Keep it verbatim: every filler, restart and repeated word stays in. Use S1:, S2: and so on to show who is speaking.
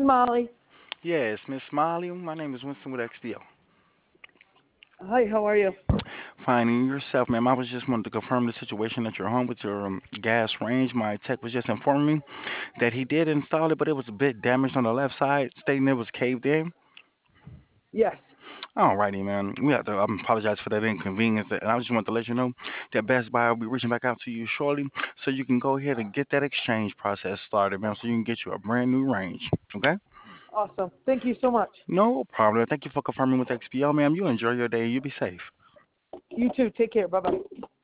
S1: Molly.
S2: Yes, Miss Smiley. My name is Winston with X D O.
S1: Hi, how are you?
S2: Finding yourself, ma'am. I was just wanted to confirm the situation at your home with your um, gas range. My tech was just informing me that he did install it, but it was a bit damaged on the left side, stating it was caved in.
S1: Yes.
S2: Alrighty, man. We have to um, apologize for that inconvenience, and I just want to let you know that Best Buy will be reaching back out to you shortly, so you can go ahead and get that exchange process started, ma'am, so you can get you a brand new range. Okay?
S1: Awesome. Thank you so much.
S2: No problem. Thank you for confirming with X P L, ma'am. You enjoy your day. You be safe.
S1: You too. Take care. Bye bye.